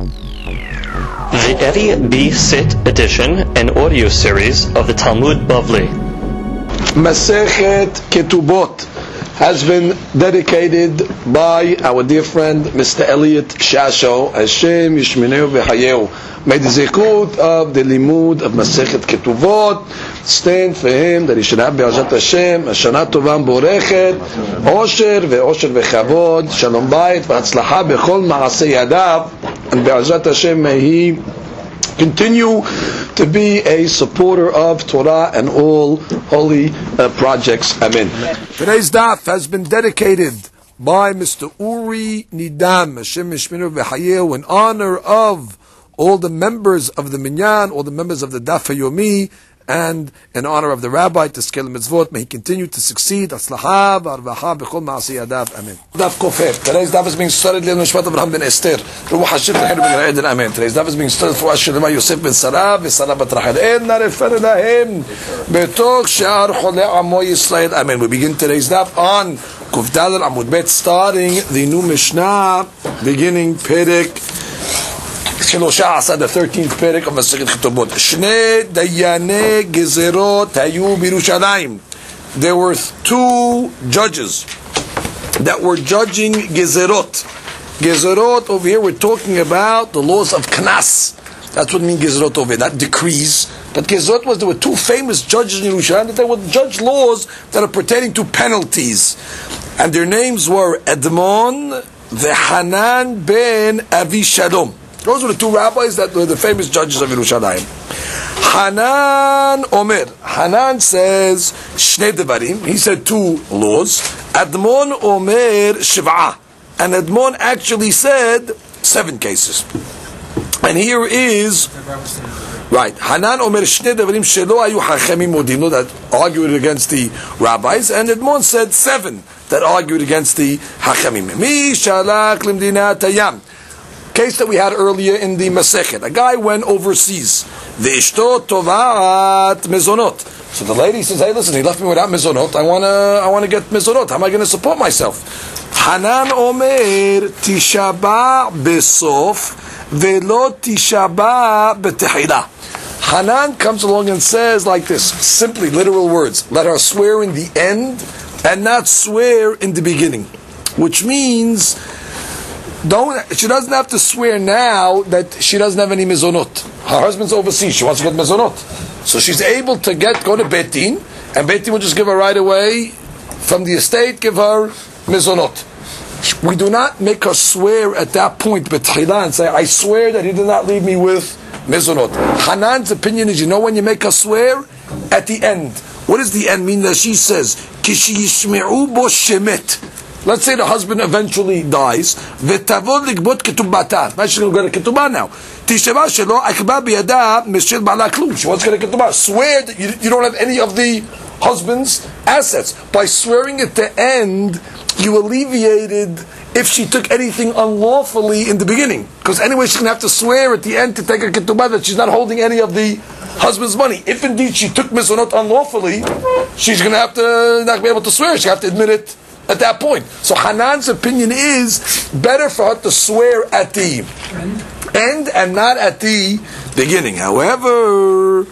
The Eddie B. Sit edition and audio series of the Talmud Bavli. Masechet Ketubot has been dedicated by our dear friend Mr. Elliot Shasho. Hashem Yishmeneu v'Hayeu. May the zikut of the limud of Masechet Ketubot stand for him, that he should have be'azat Hashem a shana tova borechet, osher v'chavod, shalom bayit v'atzlacha b'chol ma'aseh yadav, and be'azat Hashem may he continue to be a supporter of Torah and all holy projects. Amen. Today's daf has been dedicated by Mr. Uri Nidam, Hashem Yishmenu v'Hayeu, in honor of all the members of the Minyan, all the members of the Daf HaYomi, and in honor of the Rabbi to scale mitzvot. May he continue to succeed. Atzlacha v'arvacha b'chol ma'aseh yadav. Amen. Daf Kofet. Today's daf is being studied in Nishmat Avraham ben Esther. Ruach Hashem v'cheinu ben G'ra'edin. Amen. Today's daf is being studied for Hashem Yosef ben Sarah v'Sarah bat Rachel. Enna refer lahem betoch she'ar cholei amo Yisrael. Amen. We begin today's daf on Kuf Daled Amud Bet, starting the new Mishnah, beginning Perek Shloshah, the 13th Perek of Masechet Ketubot. Shnei Dayane Gezerot Hayu B'Yerushalayim. There were two judges that were judging Gezerot. Gezerot over here, we're talking about the laws of Knas. That's what means Gezerot over here, not decrees. But Gezerot was, there were two famous judges in Yerushalayim that they would judge laws that are pertaining to penalties. And their names were Edmon Hanan ben Avishalom. Those were the two rabbis that were the famous judges of Yerushalayim. Hanan Omer. Hanan says Shnei Devarim. He said two laws. Admon Omer Shiv'ah. And Admon actually said 7 cases. And here is right. Hanan Omer Shnei Devarim Shelo Ayu Hachamim Modim, that argued against the rabbis, and Admon said 7 that argued against the Hachamim. Mi Shalach Limdinat Hayam. Case that we had earlier in the Masechet. A guy went overseas. V'ishto tovat mezonot. So the lady says, "Hey, listen, he left me without mezonot. I wanna get mezonot. How am I going to support myself?" Hanan omer tishaba besof velo tishaba betehila. Hanan comes along and says like this, simply literal words: let her swear in the end and not swear in the beginning, which means she doesn't have to swear now that she doesn't have any mezonot. Her husband's overseas. She wants to get mezonot. So she's able to go to Beit Din, and Beit Din will just give her right away from the estate, give her mezonot. We do not make her swear at that point, betchila, and say, I swear that he did not leave me with mezonot. Hanan's opinion is, when you make her swear? At the end. What does the end mean? That she says, Kishi yishme'u bo shemet. Let's say the husband eventually dies. V'tavod ligbot ketubata. Now she's going to get a ketubah now. Tisheva shelo akba biyada mishel bala klum. She wants to get a ketubah. Swear that you don't have any of the husband's assets. By swearing at the end, you alleviated if she took anything unlawfully in the beginning. Because anyway, she's going to have to swear at the end to take a ketubah that she's not holding any of the husband's money. If indeed she took mizonot unlawfully, she's going to have to not be able to swear. She have to admit it at that point. So Hanan's opinion is better for her to swear at the end and not at the beginning. However,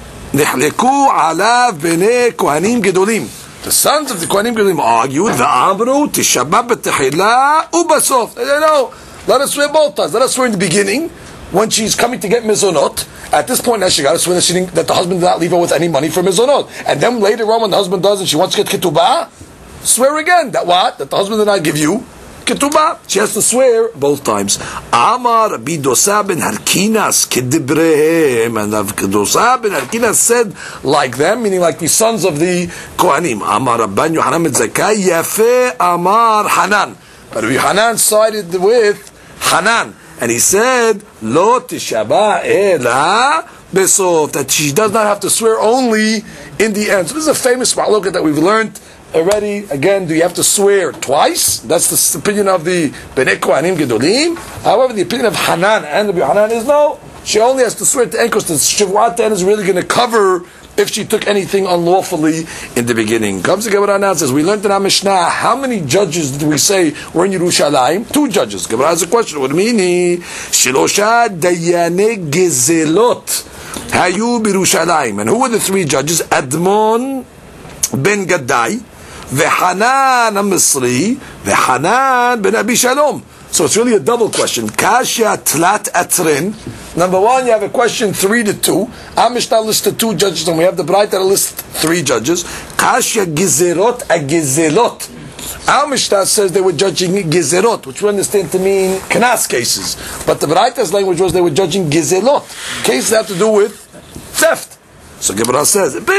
Nihleku alav bnei kohanim gedolim. The sons of the kohanim gedolim argued, V'amru tishabah b'tehila ubasof. No, let us swear both times. Let us swear in the beginning when she's coming to get mizonot. At this point, now she got to swear that the husband did not leave her with any money for mizonot. And then later on, when the husband does and she wants to get ketubah, swear again that what? That the husband did not give you ketubah. She has to swear both times. Amar Rabbi Dosa ben Harkinas kedibrehem, and Rabbi Dosa ben Harkinas said like them, meaning like the sons of the Kohanim. Amar Rabban Yohanan ben Zakkai Yafe Amar Hanan. But Rabbi Hanan sided with Hanan, and he said Lo tishaba ela besof, that she does not have to swear only in the end. So this is a famous ma'loket that we've learned already. Again, do you have to swear twice? That's the opinion of the Bnei Kohanim Gedolim. However, the opinion of Hanan and Rabbi Hanan is no. She only has to swear at the end because the Shavuot then is really going to cover if she took anything unlawfully in the beginning. Comes the Gemara now and says, we learned in our Mishnah, how many judges did we say were in Yerushalayim? 2 judges. Gemara has a question. What do you mean? Shilosha dayane gezelot hayu birushalayim. And who were the 3 judges? Admon ben Gaddai, Vehanan HaMisri, Vehanan ben Abi Shalom. So it's really a double question. Kasha tlat atrin. Number 1, you have a question 3 to 2. Our Mishnah listed 2 judges, and we have the Braita that lists 3 judges. Kasha gizerot a gizelot. Our Mishnah says they were judging gizerot, which we understand to mean knas cases. But the Braita's language was they were judging gizelot, cases that have to do with theft. So Gemara says, well,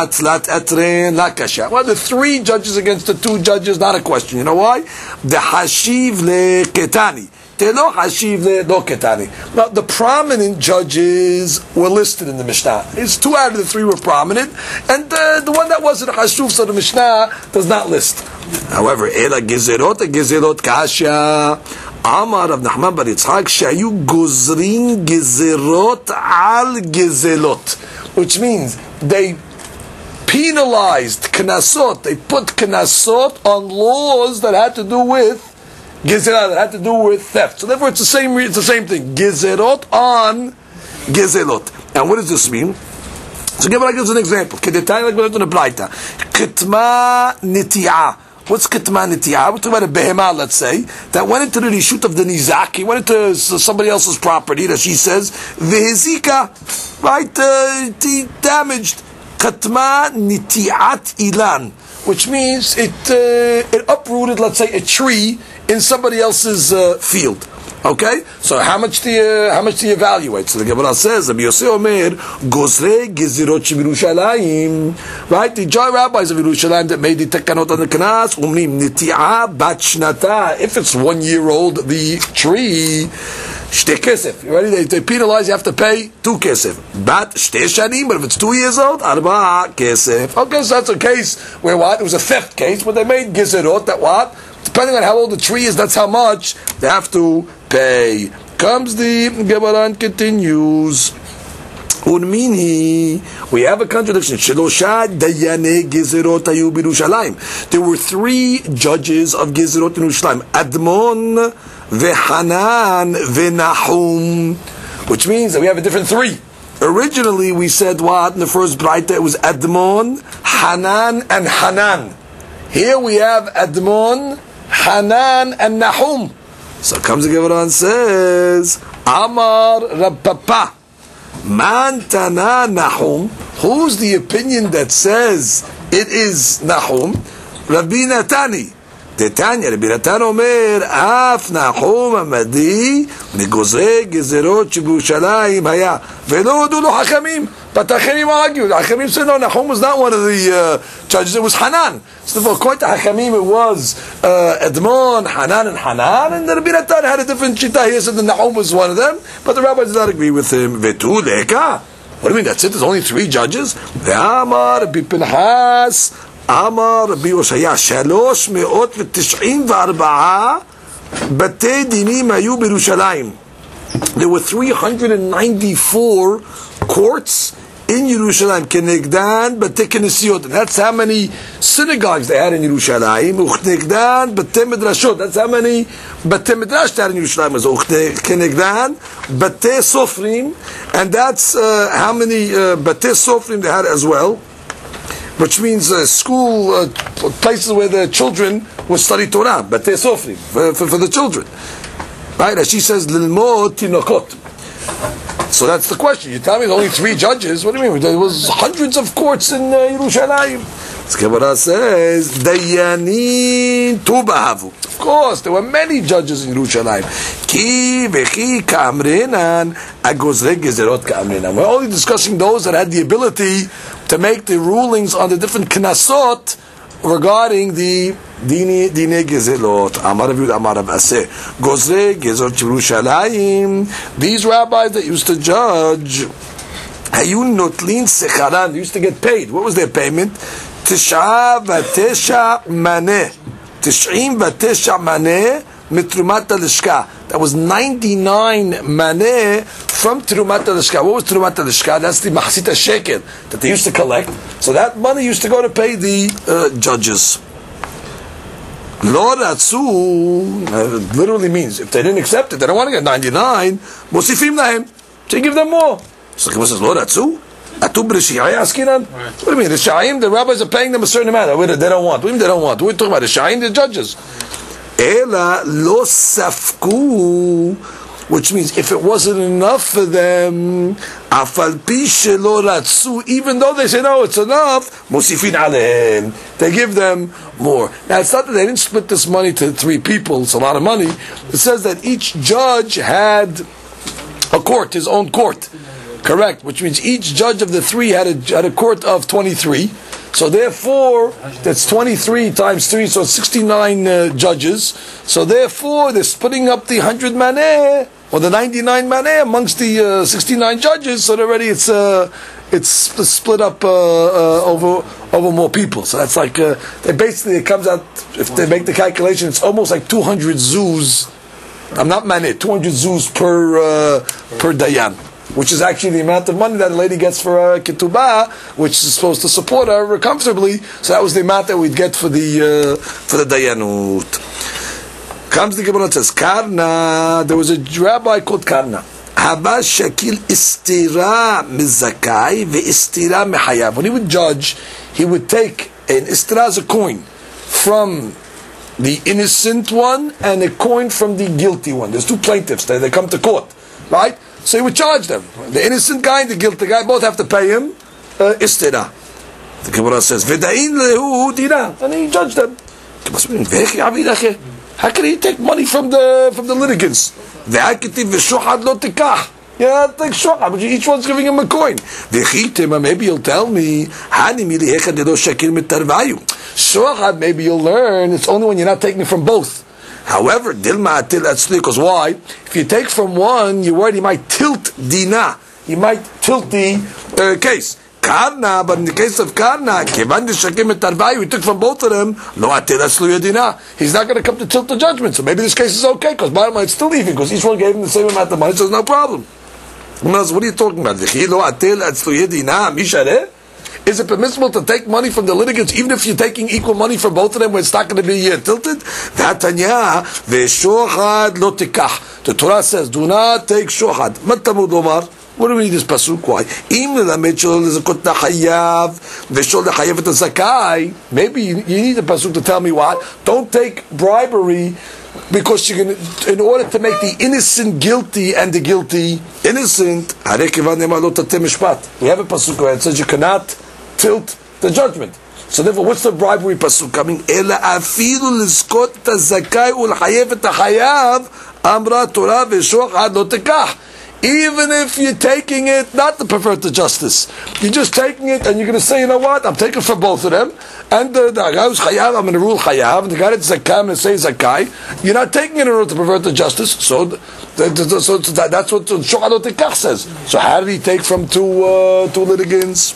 the 3 judges against the 2 judges, not a question. You know why? The hashiv le ketani. Now, the prominent judges were listed in the Mishnah. It's 2 out of the 3 were prominent, and the one that wasn't a hashuv, so the Mishnah does not list. However, Ela Gezerot Kasha Amar of Nachman bar Yitzchak Shayu Gozrin Gezerot al Gezelot, which means they penalized knasot. They put knasot on laws that had to do with Gezerah, that had to do with theft. So therefore, it's the same thing. Gezerot on Gezelot. And what does this mean? So Gemara gives an example. Kedetani, like we learned in the Braita. Kitma niti'ah. What's kitma niti'ah? We're talking about a behemah, let's say, that went into the rishut of the nizak. He went into somebody else's property, that she says, vehezika, right, he damaged. Kitma niti'at ilan, which means it uprooted, let's say, a tree in somebody else's field. Okay, so how much do you evaluate? So the Gemara says, Rabbi Yosef Omer, Gozrei Gezerot Yerushalayim. Right, the rabbis of Yerushalayim that made the tekanot on the knas, umnim niti'ah bat shnata. If it's 1 year old, the tree, shte kesef. You ready? They penalize. You have to pay 2 kesef. Bat shte shanim. But if it's 2 years old, arba kesef. Okay, so that's a case where what? It was a theft case, but they made gezerot that what? Depending on how old the tree is, that's how much they have to pay. Comes the Gemara and continues. Unmini, we have a contradiction. Shelosha dayane gezerot hayu birushalayim. There were 3 judges of gezerot in Yerushalayim. Admon, Vehanan, Venahum. Which means that we have a different 3. Originally, we said what? In the first Braita, it was Admon, Hanan, and Hanan. Here we have Admon, Hanan, and Nahum. So comes the Gemara and says, Amar Rab Papa, Man Tana Nahum. Who's the opinion that says it is Nahum? Rabbi Natani. Tetanya, Rabbi Natan Omer, Af Nahum Amadi, Negozre Gezerot Shibushalayim Haya. Velo Dulo Hachamim. But Hachamim argued. Hachamim said, no, Nahum was not one of the judges, it was Hanan. So according to Hachamim, it was Edmon, Hanan, and Hanan, and the Rabbi Natan had a different shita. He said that Nahum was one of them, but the rabbis did not agree with him. Vetu leka. What do you mean, that's it? There's only 3 judges? Ve'amar Rabbi Pinchas, Amar Rabbi Oshaya, 394 Batei Dinim hayu b'Yerushalayim. There were 394 courts in Yerushalayim, Kenegdan, Batei Kenesiot. That's how many synagogues they had in Yerushalayim. Uchnegdan, Batei Midrashot. That's how many Batei Midrash they had in Yerushalayim. Kenegdan, Batei Sofrim, and that's how many Batei Sofrim they had as well. Which means school places where the children would study Torah, Batei Sofrim, for the children. Right? As she says, Lilmod Tinokot. So that's the question. You tell me there's only 3 judges. What do you mean? There was hundreds of courts in Yerushalayim. The Gemara says, Dayanin Tubahavu. Of course, there were many judges in Yerushalayim. Ki vechi ka'amrenan agozre gezerot ka'amrenan. We're only discussing those that had the ability to make the rulings on the different knasot regarding the Dine Gezelot, Amar Rav Yud, Amar Rav Aseh, Gozre Gezerot Yerushalayim. These rabbis that used to judge, Hayun Notlin Secharan, they used to get paid. What was their payment? Tisha v'tesha maneh. Tish'im v'tesha maneh mitrumat lishka. That was 99 maneh from Terumat HaLishka. What was Terumat HaLishka? That's the Mahasita Shekel that they used to collect. So that money used to go to pay the judges. Lo ratzu literally means if they didn't accept it, they don't want to get 99. Mosifim lahem. So you give them more. So Gemara says, Lo ratzu? Atu b'rishiyai askinan? What do you mean? The Sha'im, the rabbis are paying them a certain amount. They don't want. What do you mean they don't want? We're talking about the Sha'im, the judges. Ela lo safku, which means if it wasn't enough for them, afal pi shelo ratzu, even though they say no, it's enough, musifin alehem, they give them more. Now it's not that they didn't split this money to 3 people; it's a lot of money. It says that each judge had a court, his own court, correct? Which means each judge of the 3 had a court of 23. So therefore, that's 23 times 3, so 69 judges. So therefore, they're splitting up the 100 maneh, or the 99 maneh amongst the 69 judges, so already it's split up over more people. So that's like, it comes out, if they make the calculation, it's almost like 200 zuz, I'm not maneh, 200 zuz per dayan, which is actually the amount of money that a lady gets for ketubah, which is supposed to support her comfortably. So that was the amount that we'd get for the dayanut. Comes the Gemara and says, Karna, there was a rabbi called Karna. Haba shakil istira mizakai ve istira mehayav. When he would judge, he would take an istira as a coin from the innocent one and a coin from the guilty one. There's 2 plaintiffs, they come to court, right? So he would charge them. The innocent guy and the guilty guy both have to pay him istira. The Gemara says, V'da'in lehu dina, and he judged them. How can he take money from the litigants? Yeah, take shuhad, but each one's giving him a coin. Maybe you'll tell me, shuhad, maybe you'll learn, it's only when you're not taking from both. However, because why? If you take from one, you're worried he might tilt dina. He might tilt the case. Karna, but in the case of Karna, he took from both of them, he's not going to come to tilt the judgment. So maybe this case is okay, because bottom line, it's still even, because each one gave him the same amount of money, so there's no problem. What are you talking about? Is it permissible to take money from the litigants even if you're taking equal money from both of them when it's not going to be tilted? The Torah says, do not take shohad. What do we need this pasuk? Why? Maybe you need the pasuk to tell me what? Don't take bribery because you're going to, in order to make the innocent guilty and the guilty innocent. We have a pasuk where it says you cannot tilt the judgment. So therefore, what's the bribery pasuk coming? Ela afilu lizkot tazakai ulhayev et hayav amra Torah v'shochad lo tekach. Even if you're taking it, not to pervert the justice, you're just taking it and you're going to say, you know what, I'm taking for both of them, and the guy who's chayav, I'm going to rule chayav, and the guy that's zakai, I'm going to say zakai. You're not taking it in order to pervert the justice, so that's what shochad lo tekach says. So how did he take from two litigants?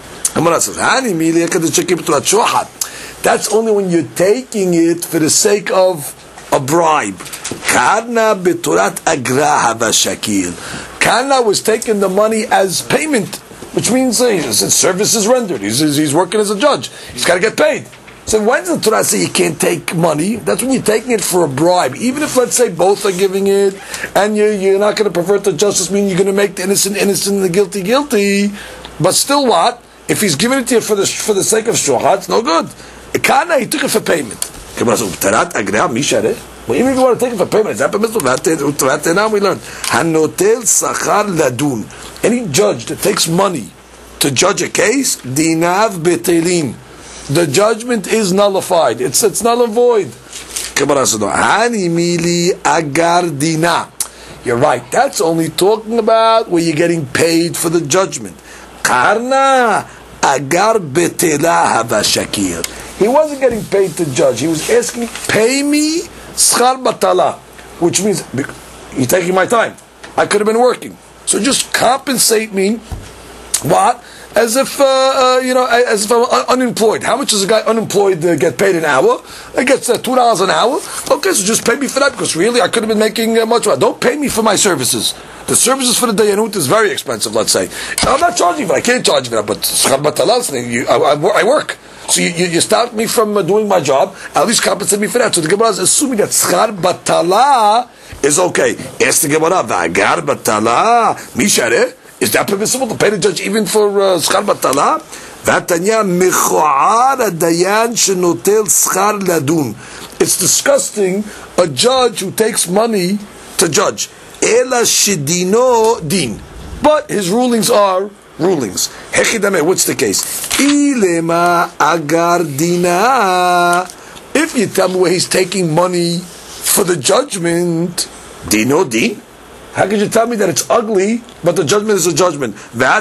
That's only when you're taking it for the sake of a bribe. Karna b'torat agra hava shakil. Karna was taking the money as payment, which means his service is rendered. He's working as a judge. He's got to get paid. So when does the Torah say you can't take money? That's when you're taking it for a bribe. Even if, let's say, both are giving it, and you're not going to pervert the justice, meaning you're going to make the innocent innocent and the guilty guilty. But still, what? If he's giving it to you for the sake of shohad, it's no good. Karna, he took it for payment. Well, even if you want to take it for payment, is that permissible? Now we learn. Hanotel sachar ladun. Any judge that takes money to judge a case, dinav betelin. The judgment is nullified. It's null and void. Hani mili agar dina. You're right. That's only talking about where you're getting paid for the judgment. Karna agar betela hava shakir. He wasn't getting paid to judge. He was asking, pay me schar batala, which means you're taking my time. I could have been working. So just compensate me. What? as if as if I'm unemployed. How much does a guy unemployed get paid an hour? He gets $2 an hour. Okay, so just pay me for that, because really I could have been making much more. Don't pay me for my services. The services for the Dayanut is very expensive, let's say. Now, I'm not charging for it. I can't charge for that, but Schar Batalah, I work. So you stop me from doing my job, at least compensate me for that. So the Gemara is assuming that Schar Batalah is okay. Ask the Gemara, V'agar Batalah, Mishareh? Is that permissible to pay the judge even for Schar Batalah? V'atanya mechoar dayan shenotel schar ladun. It's disgusting, a judge who takes money to judge. Ela shedino din. But his rulings are rulings. Hechidame, what's the case? Ilema agar dina. If you tell me where he's taking money for the judgment, dino din? How could you tell me that it's ugly, but the judgment is a judgment?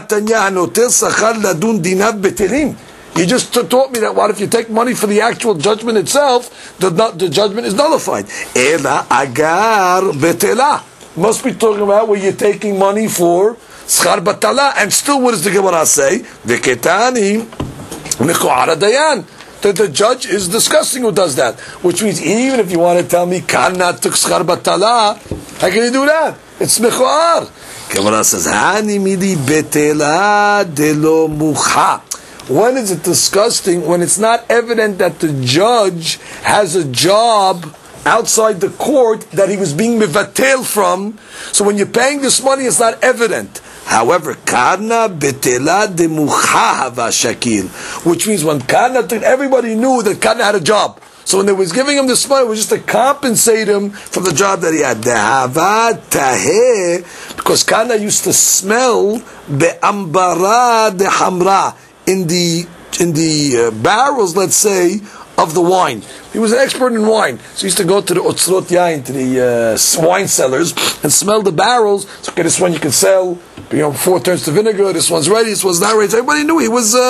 You just taught me that what if you take money for the actual judgment itself, the judgment is nullified. Ela agar betela. Must be talking about where you're taking money for schar batala, and still what does the Gemara say? V'ketani mechoar dayan. That the judge is discussing who does that, which means even if you want to tell me Kana took schar batala, how can you do that? It's mechoar. Gemara says Hani midi betela delo mucha. When is it disgusting? When it's not evident that the judge has a job outside the court that he was being mevatel from. So when you're paying this money, it's not evident. However, karna betela de muchahava shakil, which means when karna, everybody knew that karna had a job. So when they was giving him this money, it was just to compensate him for the job that he had. Dehava taheh, because karna used to smell be'ambara de hamra in the barrels, let's say, of the wine. He was an expert in wine, so he used to go to the otzrot yain, to the wine cellars, and smell the barrels. So okay, this one you can sell, before it turns to vinegar. This one's ready. This one's not ready. So everybody knew he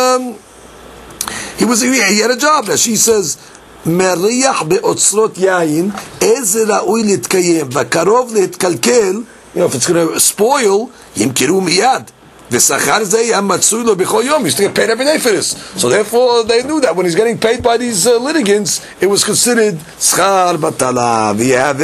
had a job. As she says, "Meriyach beotzrot yain eze ra'ui litkayem v'karov litkalkel." If it's going to spoil, yimkiru miyad. He used to get paid every day for this. So therefore, they knew that when he's getting paid by these litigants, it was considered schar batala.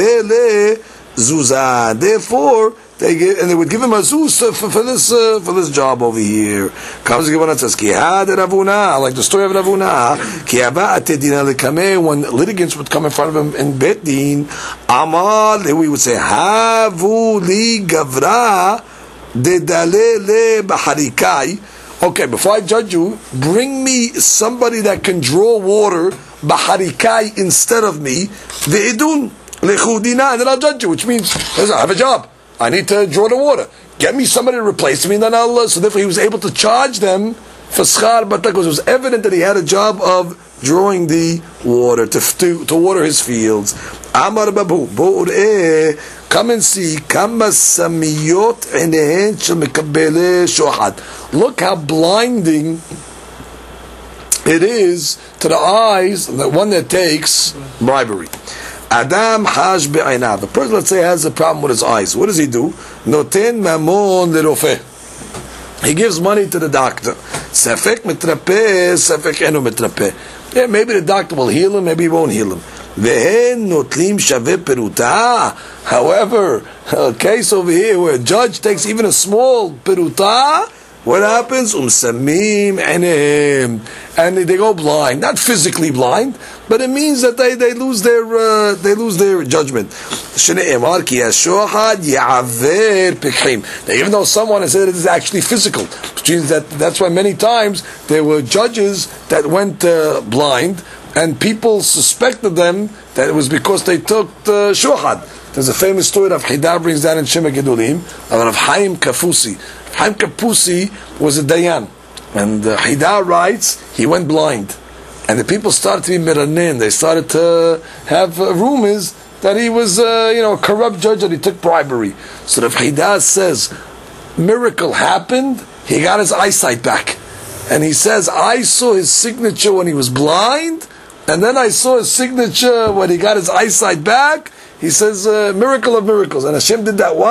Therefore, they would give him a zuz for this job over here. Comes the Gemara and says, like the story of Ravuna, when litigants would come in front of him in Bet Din, Amal, we would say, Havu li gavra. Okay, before I judge you, bring me somebody that can draw water baharikai instead of me, ve'idun lechudina, and then I'll judge you. Which means I have a job. I need to draw the water. Get me somebody to replace me, and then I'll. So therefore, he was able to charge them for schar batala because it was evident that he had a job of drawing the water to water his fields. Amar babu bo'ur'eh. Come and see. Kama samiyot einehen shel mekabelei shohad. Look how blinding it is to the eyes of the one that takes bribery. Adam haj be'einav. The person, let's say, has a problem with his eyes. What does he do? Noten mamon lerofeh. He gives money to the doctor. Sefek mitrapeh, sefek enu mitrapeh. Yeah, maybe the doctor will heal him, maybe he won't heal him. However, a case over here where a judge takes even a small peruta, what happens? Umsamim and they go blind. Not physically blind, but it means that they lose their judgment. Now, even though someone has said it is actually physical, which means that's why many times there were judges that went blind, and people suspected them that it was because they took the shohad. There's a famous story of Hida brings down in Shema Gedolim of Haim Kafusi. Haim Kafusi was a dayan, and Hida writes he went blind, and the people started to be meranin. They started to have rumors that he was a corrupt judge, and he took bribery. So the Hida says, miracle happened. He got his eyesight back, and he says, I saw his signature when he was blind, and then I saw his signature when he got his eyesight back. He says, miracle of miracles. And Hashem did that what?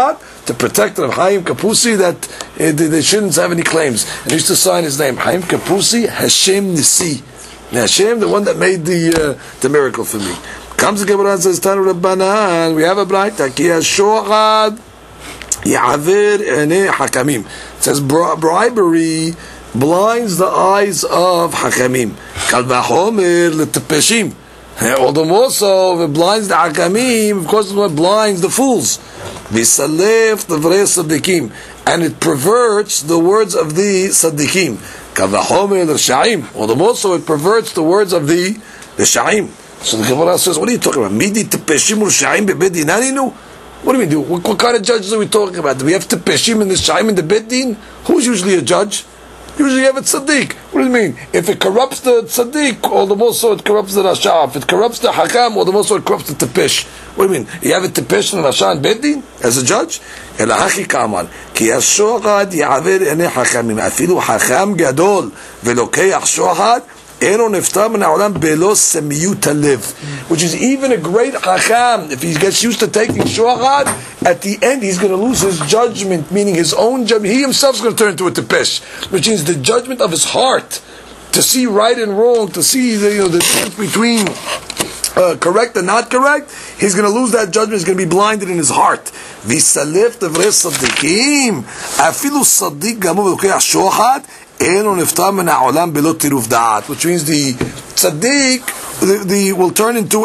to protect them. Chaim Kapusi, that they shouldn't have any claims. And he used to sign his name. Chaim Kapusi, Hashem Nisi. Hashem, the one that made the miracle for me. Comes the Gemara and says, Tanu Rabbanan, we have a braita, Ki HaShochad Ya'avir Enei Hakamim. It says bribery blinds the eyes of Hakamim. Kal Vachomer L'Tepeshim. Although more so, if it blinds the Hakamim, of course it blinds the fools. V'salef Devrei Sadikim. And it perverts the words of the Sadikim. Kal Vachomer L'Sha'im. Although more so, it perverts the words of the Sha'im. So the Gemara says, what are you talking about? Midi Tepeshim L'Sha'im Be'Bedin Aninu? What do we do? What kind of judges are we talking about? Do we have Tepeshim and the Sha'im in the Beddin? Who's usually a judge? Usually you have a tzaddik. What do you mean? If it corrupts the tzaddik, all the more so it corrupts the rasha. If it corrupts the hakam, all the more so it corrupts the tepesh. What do you mean? You have a tepesh and rasha and beddin as a judge? Elahachi kaman ki hashochad yaver enei hakamim afilu hakam gadol velokeach shochad eno neftar min haolam belo semiyut halev. Which is even a great hakam, if he gets used to taking shochad, at the end he's going to lose his judgment, meaning his own judgment. He himself is going to turn into a tepesh, which means the judgment of his heart, to see right and wrong, to see the difference between correct and not correct. He's going to lose that judgment. He's going to be blinded in his heart. V'salef devrei sadikim afilu sadik gamu v'lokeach shochad eno neftar min haolam belo tiruf da'at, which means the tzaddik will turn into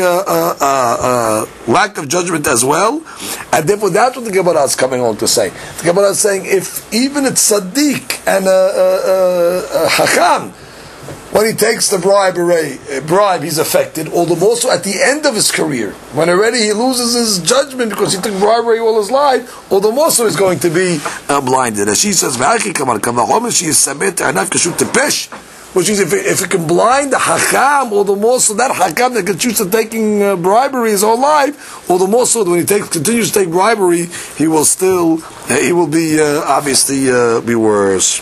a lack of judgment as well, and therefore that's what the Gemara is coming on to say. The Gemara is saying if even a tzaddik and a hakam, when he takes the bribe, he's affected. All the more so at the end of his career, when already he loses his judgment because he took bribery all his life, all the more so he's going to be blinded. As she says, which is if it can blind the hakam, all the more so that hakam that gets used to taking bribery his whole life, all the more so that when he continues to take bribery, he will be obviously be worse.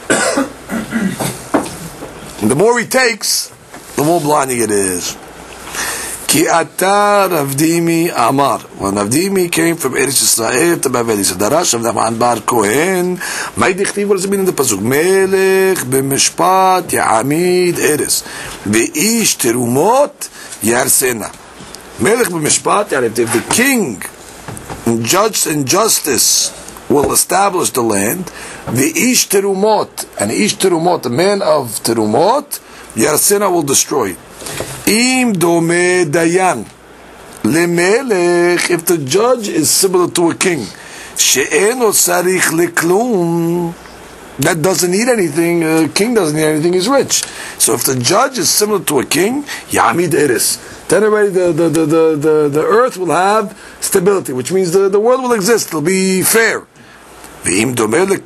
And the more he takes, the more blinding it is. Ki ata Ravdimi Amar. When Ravdimi came from Eretz Yisrael to Bavel, he said, Darash of Nachman bar Kohen, May dichtiv, what does it mean in the pasuk? Melech b'mishpat ya'amid Eretz, ve'ish terumot yarsena. Melech b'mishpat, if the king in justice will establish the land, the ish terumot, and ish terumot, the man of terumot, yarsena will destroy. Im dome dayan lemelech, if the judge is similar to a king, she'eno sarich leklum, that doesn't need anything, a king doesn't need anything, he's rich. So if the judge is similar to a king, yamid eres, then already the earth will have stability, which means the world will exist, it'll be fair. But if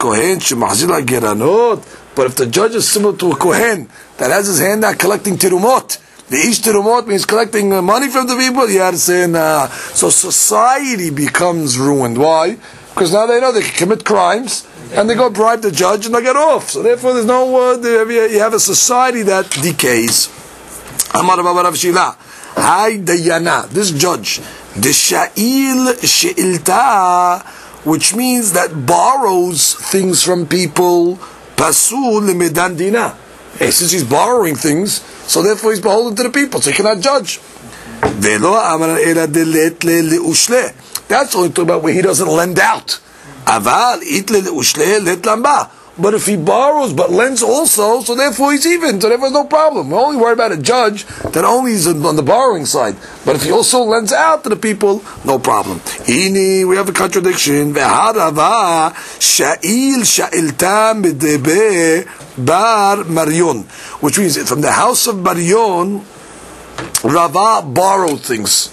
the judge is similar to a kohen that has his hand out collecting terumot, the ish terumot means collecting money from the people, so society becomes ruined. Why? Because now they know they can commit crimes and they go bribe the judge and they get off. So therefore there's no you have a society that decays. Amar Rav Shila, Hay Dayana, this judge, the Sha'il She'ilta, which means that borrows things from people, pasul lemedan dina. Hey, since he's borrowing things, so therefore he's beholden to the people, so he cannot judge. That's only talking about where he doesn't lend out. But if he borrows but lends also, so therefore he's even, so therefore no problem. We're only worried about a judge that only is on the borrowing side. But if he also lends out to the people, no problem. We have a contradiction. Which means from the house of Baryon, Rava borrowed things.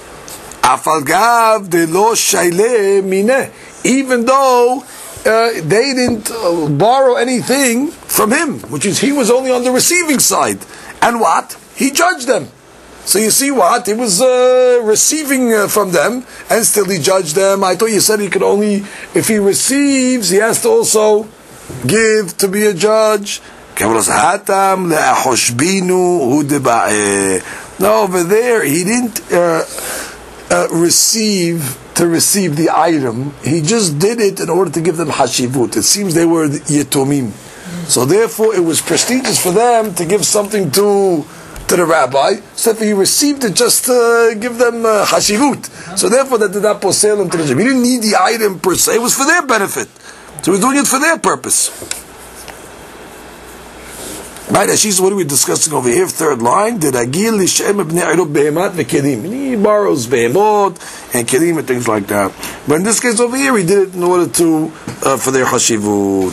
Even though they didn't borrow anything from him, which is he was only on the receiving side. And what? He judged them. So you see what? He was receiving from them, and still he judged them. I thought you said he could only, if he receives, he has to also give to be a judge. No, over there, he didn't receive to receive the item. He just did it in order to give them hashivut. It seems they were yetomim. So therefore it was prestigious for them to give something to the rabbi. So he received it just to give them hashivut. So therefore that did not posel him to the Jew. He didn't need the item per se. It was for their benefit. So he was doing it for their purpose. Right, Ashish, what are we discussing over here? Third line. He borrows behemot and kelim and things like that. But in this case over here, he did it in order to for their hashivut.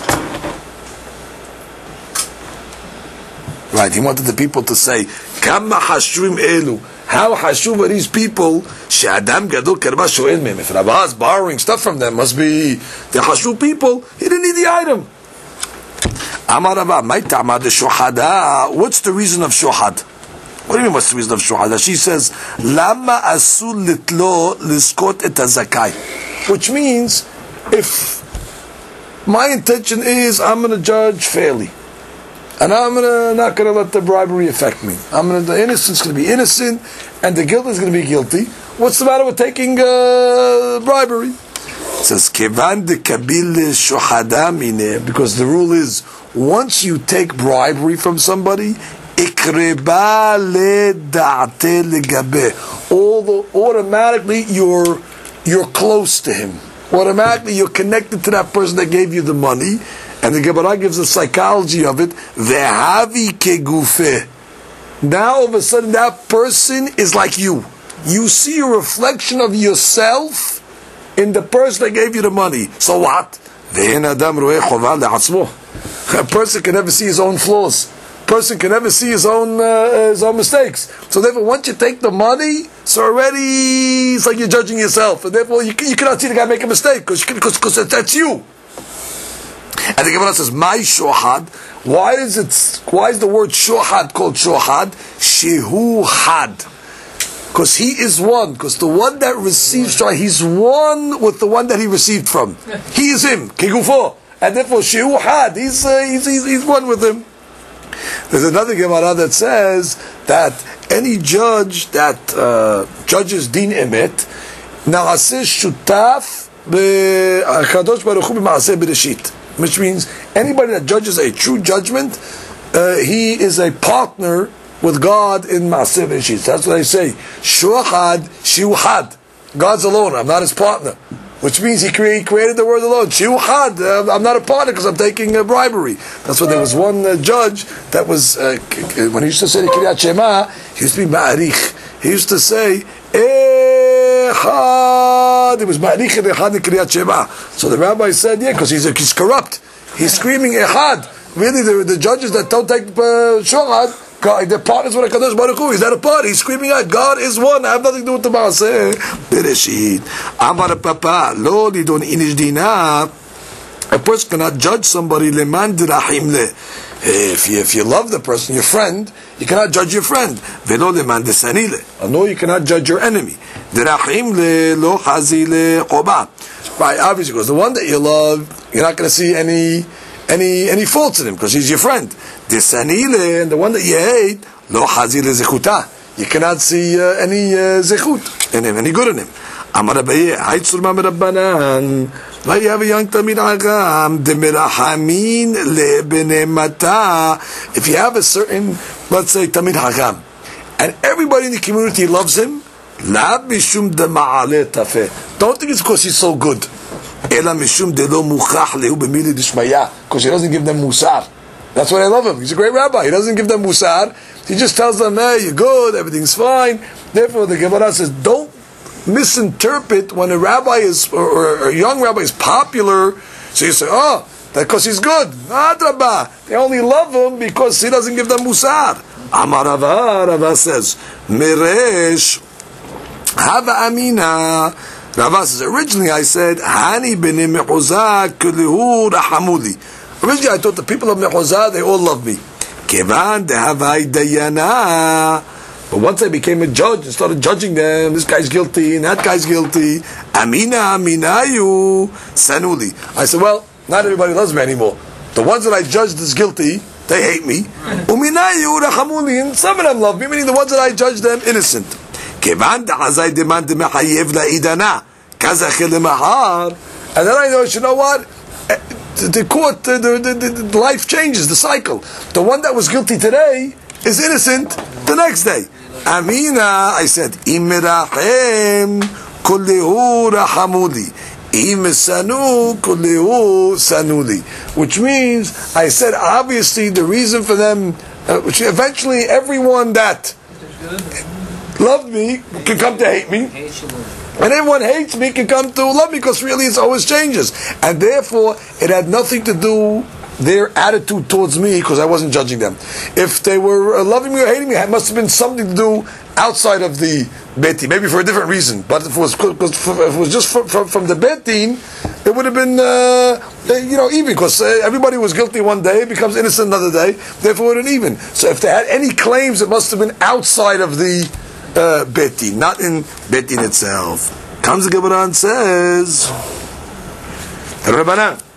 Right, he wanted the people to say, Kama hashuvim elu. How hashuv are these people? She'adam gadol karba shoel mem. If Rabbi is borrowing stuff from them, must be the hashuv people. He didn't need the item. Amar Rabba, what's the reason of shohad? What do you mean, what's the reason of shohad? She says, Lama asul litlo liskot et hazakai. Which means, if my intention is, I'm going to judge fairly. And I'm not going to let the bribery affect me. The innocent's going to be innocent, and the guilty is going to be guilty. What's the matter with taking bribery? It says, Kevan de kabil shohada mine, because the rule is, once you take bribery from somebody, ikreba le da'ate legabe, automatically you're close to him. Automatically you're connected to that person that gave you the money, and the Gemara gives the psychology of it. Vehavi kegufe. Now all of a sudden that person is like you. You see a reflection of yourself in the person that gave you the money. So what? A person can never see his own flaws. A person can never see his own mistakes. So therefore, once you take the money, so already it's like you're judging yourself, and therefore you cannot see the guy make a mistake because that's you. And the Gemara says, "My shohad." Why is the word shohad called shohad? Shehu had. Because he is one. Because the one that receives shohad, he's one with the one that he received from. He is him. Kigufo. And therefore, Shehu had, he's one with him. There's another Gemara that says that any judge that judges din emet, na'aseh shutaf b'akadosh baruch hu b'maaseh bereshit, which means anybody that judges a true judgment, he is a partner with God in maaseh bereshit. That's what they say. Shohad, Shehu had. God's alone. I'm not his partner. Which means he created the word alone. Shiuchad, I'm not a partner because I'm taking a bribery. That's why there was one judge that was, when he used to say the Kriyat Shema, he used to be ma'arich. He used to say, Echad. It was ma'arich and Echad in Kriyat Shema. So the rabbi said, yeah, because he's corrupt. He's screaming Echad. Really, the judges that don't take shohad, they're partners with HaKadosh Baruch Hu. He's not a part. He's screaming out, God is one. I have nothing to do with the Maaseh Bereshit. Amar Papa, Lo lidon inish dina. A person cannot judge somebody leman dirahim le. If you love the person, your friend, you cannot judge your friend. Velo leman desani le. No, you cannot judge your enemy. Dirahim le lo chazi le qoba. Right, obviously, because the one that you love, you're not going to see any faults in him because he's your friend. Desanile, and the one that you hate, lo hazil zechuta. You cannot see any zechut in him, any good in him. Amar Abaye, Haitzur ma merabbanan. Why you have a young Talmid Hagam? Demirahamin lebnei mata. If you have a certain, let's say Talmid Hagam, and everybody in the community loves him, la mishum de ma'ale tafeh. Don't think it's because he's so good. Ela mishum de lo muchach lehu b'mili d'shmaya, because he doesn't give them musar. That's why I love him. He's a great rabbi. He doesn't give them musar. He just tells them, hey, you're good, everything's fine. Therefore, the Gemara says, don't misinterpret when a rabbi is, or a young rabbi is popular. So you say, oh, that's because he's good. Adrabah. They only love him because he doesn't give them musar. Amar Rava says, Meresh Hava Amina. Rava says, originally I said, Hani b'nei Mechuzah kulihu rahamuli. Originally I thought the people of Mechuzah, they all love me. Kevan dehavai dayana. But once I became a judge and started judging them, this guy's guilty and that guy's guilty. Amina aminayu sanuli. I said, well, not everybody loves me anymore. The ones that I judged as guilty, they hate me. Uminayu rahamuli. And some of them love me, meaning the ones that I judged them innocent. Kevan dehazai demand mechayev laidana. And then I know, you know what? The court, the life changes, the cycle. The one that was guilty today is innocent the next day. Amina, I said, Imirachem kullehu rahamuli. Imisanu kullehu sanuli. Which means, I said, obviously the reason for them, which eventually everyone that loved me can come to hate me. And everyone hates me can come to love me, because really it always changes. And therefore, it had nothing to do their attitude towards me, because I wasn't judging them. If they were loving me or hating me, it must have been something to do outside of the Beit Din, maybe for a different reason. But if it was just from the Beit Din, it would have been even, because everybody was guilty one day, it becomes innocent another day, therefore it would even. So if they had any claims, it must have been outside of the Beit Din, not in Beit Din itself. Comes the Gemara and says, Rabbanan,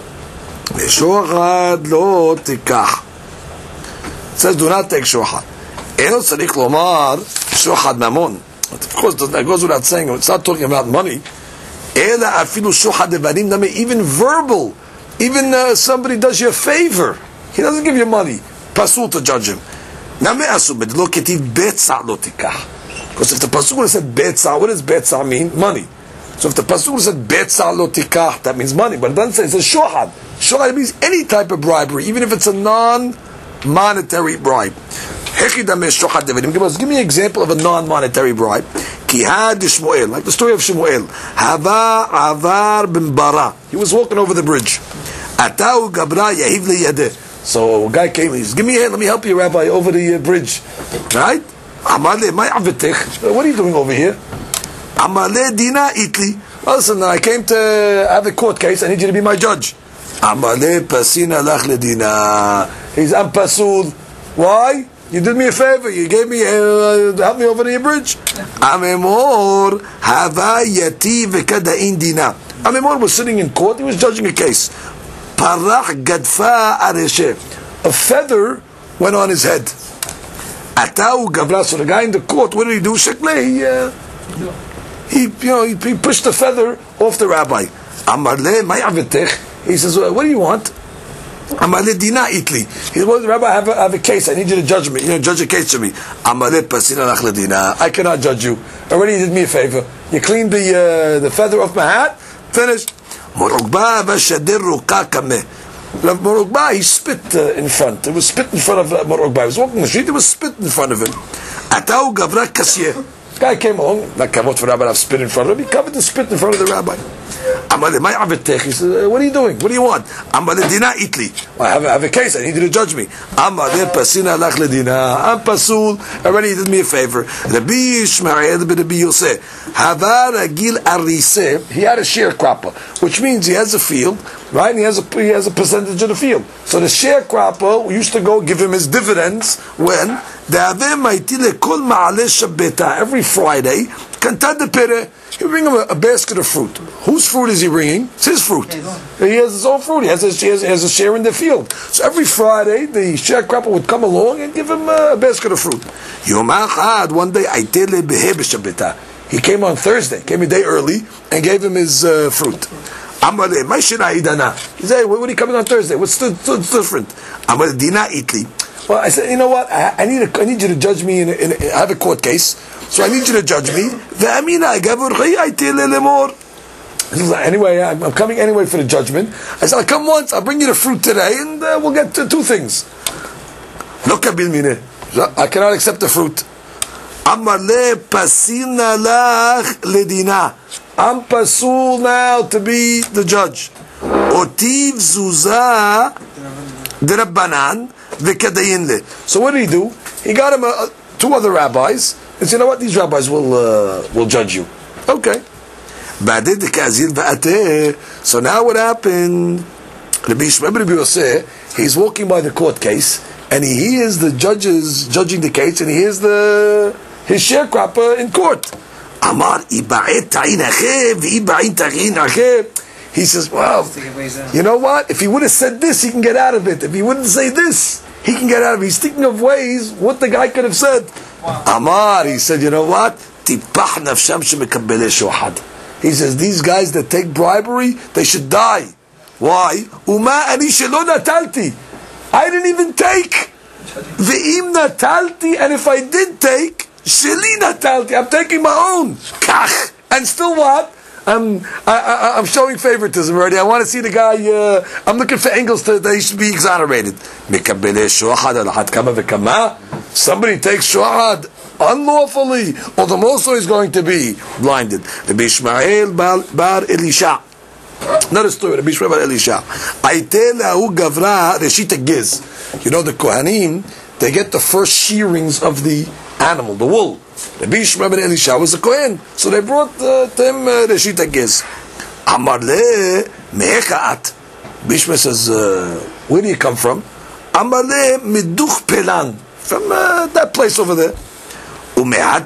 Shochad lo tikach. It says, do not take shochad. Eno tzarich lomar shochad mamon. Of course, that goes without saying. It's not talking about money. Ela afilu shochad devarim name, even verbal. Even somebody does you a favor. He doesn't give you money. Pasul to judge him. Name asu bedlo ketiv betza lo tikach. Because if the pasuk would have said betza, what does betza mean? Money. So if the pasuk would have said betza lo tikach, that means money. But it doesn't say, it says shochad. Shochad means any type of bribery, even if it's a non-monetary bribe. Give me an example of a non-monetary bribe. Kihad Shmuel, like the story of Shmuel. Hava avar bin bara. He was walking over the bridge. Atau gabra yahiv liyadeh. So a guy came, he says, give me a hand, let me help you, Rabbi, over the bridge. Right? Amale, my avetech. What are you doing over here? Amale dina itli. Listen, I came to have a court case, I need you to be my judge. Amale pasina lach ledina. He's ampasul. Why? You did me a favor. You gave me help me over the bridge. Amemor hava yati v'kada indina. Amemor was sitting in court. He was judging a case. Parach gadfa areshe. A feather went on his head. Atau gavra. So the guy in the court, what did he do? Shekle. He pushed the feather off the rabbi. Amarle my avetech. He says, what do you want? Amale dina itli. He says, well, Rabbi, I have a case. I need you to judge me. Judge a case for me. Amale pasina lach ledina. I cannot judge you. Already you did me a favor. You cleaned the feather off my hat. Finished. Morugba v'shadir ruka kameh. Morugba, he spit in front. It was spit in front of Morugba. He was walking the street. There was spit in front of him. Atau gavra kasye. This guy came along. Not kavod for Rabbi to have spit in front of him. He covered the spit in front of the rabbi. He says, what are you doing? What do you want? Well, I have a case. I need you to judge me. I'm pasul. Already he did me a favor. Rabbi Yishmael ben Rabbi Yosef. He had a sharecropper, which means he has a field, right? And he has a percentage of the field. So the sharecropper used to go give him his dividends when every Friday. He bring him a basket of fruit. Whose fruit is he bringing? It's his fruit. He has his own fruit. He has a share in the field. So every Friday, the sharecropper would come along and give him a basket of fruit. One day, he came on Thursday, came a day early, and gave him his fruit. He said, what are you coming on Thursday? What's different? Well, I said, you know what? I need you to judge me. I have a court case, so I need you to judge me. Anyway, I'm coming anyway for the judgment. I said, I'll come once. I'll bring you the fruit today, and we'll get to two things. I cannot accept the fruit. I'm pasul now to be the judge. Otiv zuzah d'Rabbanan. So what did he do? He got him two other rabbis and said, you know what, these rabbis will judge you. Okay. So now what happened? He's walking by the court case and he hears the judges judging the case and he hears his sharecropper in court. He says, well, you know what? If he would have said this, he can get out of it. If he wouldn't say this, he can get out of it. He's thinking of ways what the guy could have said. Wow. Amar, he said, you know what? He says, these guys that take bribery, they should die. Why? Uma ani shelo natalti. I didn't even take. Ve'im natalti, and if I did take, sheli natalti. I'm taking my own. Kach. And still what? I'm showing favoritism already. I want to see the guy. I'm looking for angles that he should be exonerated. Somebody takes shu'ad unlawfully, or the also is going to be blinded. Rabbi Ishmael bar Elisha. Another story. Rabbi Ishmael bar Elisha. Aitelahu gavra reshit giz. You know the Kohanim, they get the first shearings of the animal, the wool. Rabbi Ishmael bar Elisha was a Kohen, so they brought to him reshit giz. Amar le me'ekaat. Rabbi Ishmael says, where do you come from? Amar le miduch pelan. From that place over there. You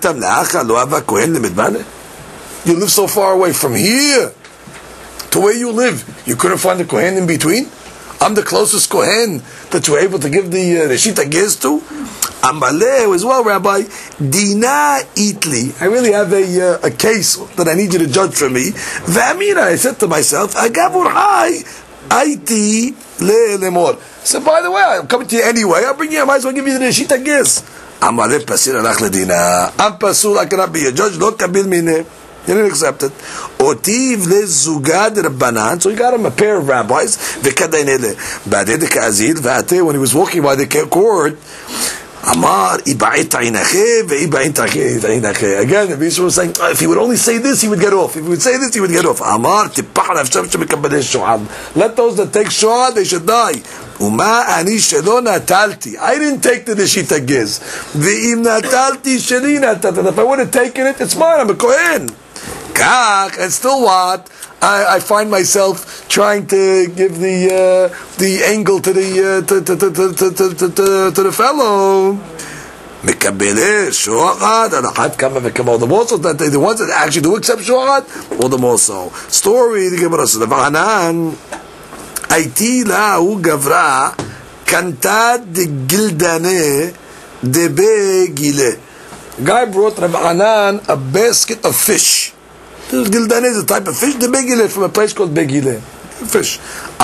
live so far away from here to where you live. You couldn't find a Kohen in between? I'm the closest Kohen that you're able to give the Reshit HaGez to. Amaleh as well, Rabbi. Dina Itli. I really have a case that I need you to judge for me. V'amina, I said to myself, Agavur hai aiti lemor. So by the way, I'm coming to you anyway. I'll bring you. I might as well give you the Reshit HaGez. Amaleh pasir alach ledina. I'm pasul. I cannot be a judge. Lo kabil mineh. He didn't accept it. Otiv le zugad rabbanan. So he got him a pair of rabbis. V'kadainele. Ba'dei ka'azil v'ateh. When he was walking by the court, Amar iba'it ta'inache ve'iba'it ta'inache. Again, the Bishop was saying, if he would only say this, he would get off. If he would say this, he would get off. Amar tippah nafshav shemekabadei shu'ad. Let those that take shu'ad, they should die. Uma ani shelo natalti. I didn't take the Reshit HaGez. Ve'im natalti sheli natalti. If I would have taken it, it's mine. I'm a Kohen. Kach, and still what? I find myself trying to give the angle to the to the fellow. Mekabele shu'ad alachat kama v'kama. The more so that the ones that actually do accept shu'ad, or the more so. Story the Gemara says, V'anan aiti lahu gavra kantad de gildane de begile. Guy brought Rav Anan a basket of fish. Gildan is a type of fish. The begile from a place called Begile. Fish.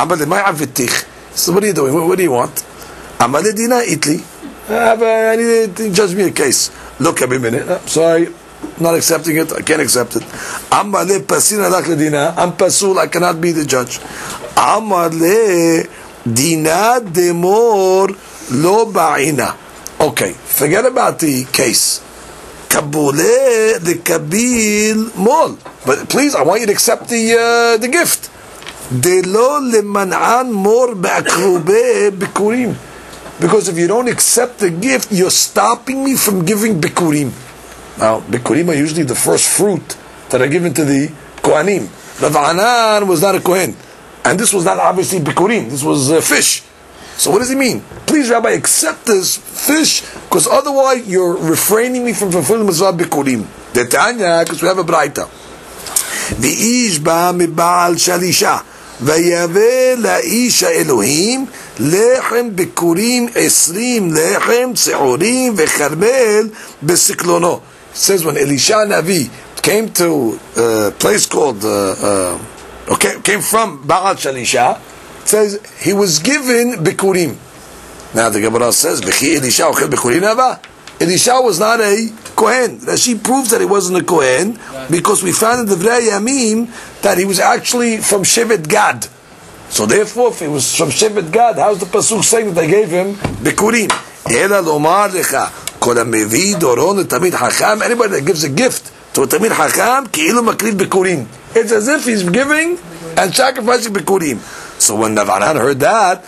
So what are you doing? What do you want? Amale dina itli. I need to judge me a case. Look at me a minute. I'm sorry. I'm not accepting it. I can't accept it. Amale pasina lak ledina. I'm pasul. I cannot be the judge. Amale dina demor lo ba'ina. Okay. Forget about the case. Kabule the kabil mol. But please, I want you to accept the gift. Delo leman'an mor ba'akrube bikurim. Because if you don't accept the gift, you're stopping me from giving bikurim. Now, bikurim are usually the first fruit that are given to the Kohanim. Rav Anan was not a Kohen. And this was not obviously bikurim. This was fish. So what does he mean? Please, Rabbi, accept this fish, because otherwise you're refraining me from fulfilling mitzvah bikurim. Detanya, because we have a braita. V'ish ba miba'al shalisha, v'yave la'isha Elohim, lechem bikurim 20 lechem, se'urim, v'charmel, b'siklono. It says when Elisha Navi came to a place called, came from Ba'al Shalisha, says he was given bikurim. Now the Gemara says, "B'chi Elisha ochel bikurim hava." Elisha was not a Kohen. Rashi proves that he wasn't a Kohen because we found in the Divrei Yamim that he was actually from Shevet Gad. So therefore, if he was from Shevet Gad, how's the pasuk saying that they gave him bikurim? Ela lomar lecha kol hamevi doron letamid hacham. Anybody that gives a gift to a tamid hacham, ki'ilu makriv bikurim. It's as if he's giving and sacrificing bikurim. So when Rav Anan heard that,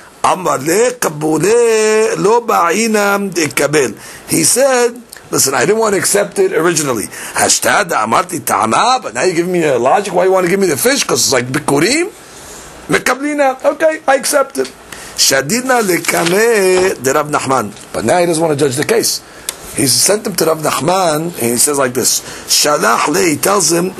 he said, listen, I didn't want to accept it originally. But now you're giving me a logic why you want to give me the fish, because it's like bikurim. Okay, I accept it. But now he doesn't want to judge the case. He sent him to Rav Nachman, and he says like this, he tells him,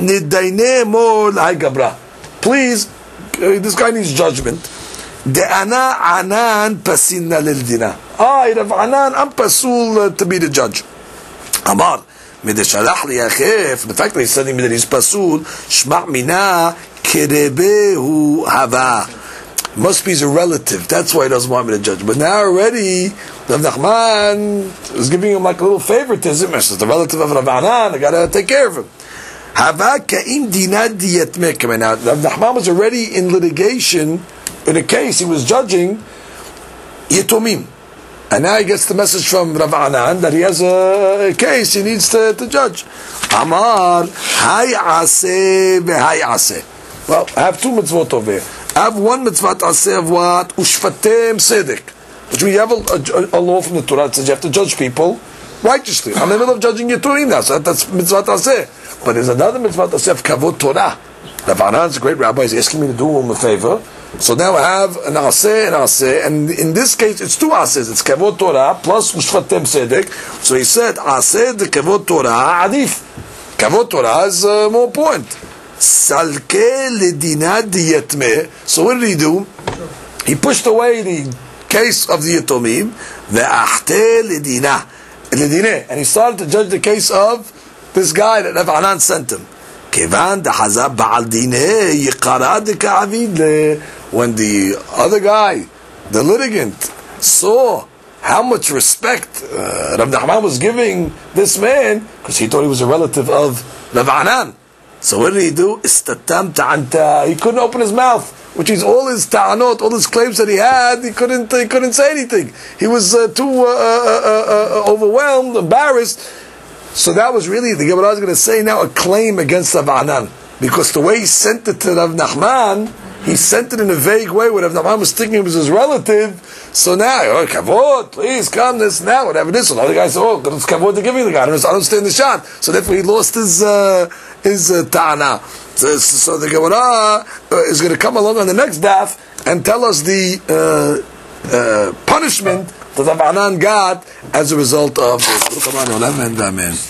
please, this guy needs judgment. De'ana anan pasinna lil dina. Rav Anan, I'm pasul to be the judge. Amar, Mideshalach liyachef. The fact that he's telling me that he's pasul, shma' mina kerebehu hava. Must be his relative. That's why he doesn't want me to judge. But now already, Rav Nachman is giving him like a little favoritism. It's the relative of Rav Anan. I gotta take care of him. Hava ka'im dinad diyatmek. Now, Rav Nachman was already in litigation in a case. He was judging Yetomim. And now he gets the message from Rav Anan that he has a case he needs to judge. Amar, hay aseh v'hay aseh. Well, I have two mitzvot over here. I have one mitzvah aseh of what? Ushfatem sedek. Which means you have a law from the Torah that says you have to judge people righteously. I'm in the middle of judging Yeturim now, so that's mitzvah aseh. But there's another mitzvah aseh of kavod Torah. Rav Anan's a great rabbi, he's asking me to do him a favor. So now I have an aseh, and in this case it's two asehs. It's kavod Torah plus ushfatem sedek. So he said aseh de kavod Torah adif. Kavod Torah is more important. Salke ledina diyatme. So what did he do? He pushed away the case of the Yetomim, ve'achte ledina, and he started to judge the case of this guy that Rav Anan sent him. Kevan dehazab ba'al dineh yikara deka'avid. When the other guy, the litigant, saw how much respect Rav Nachman was giving this man, because he thought he was a relative of Rav Anan. So what did he do? Istatam ta'anta. He couldn't open his mouth, which is all his ta'anot, all his claims that he had. He couldn't say anything. He was too overwhelmed, embarrassed. So that was really, the Gemara is going to say now, a claim against Rav Anan, because the way he sent it to Rav Nachman, he sent it in a vague way where Rav Nachman was thinking it was his relative. So now, oh, kavod, please come, this now, whatever this. So the other guy said, oh, it's kavod to give me the guy. I don't understand the shot. So therefore he lost his ta'ana. So the Gemara is going to come along on the next daf and tell us the punishment that Rav Anan got as a result of this.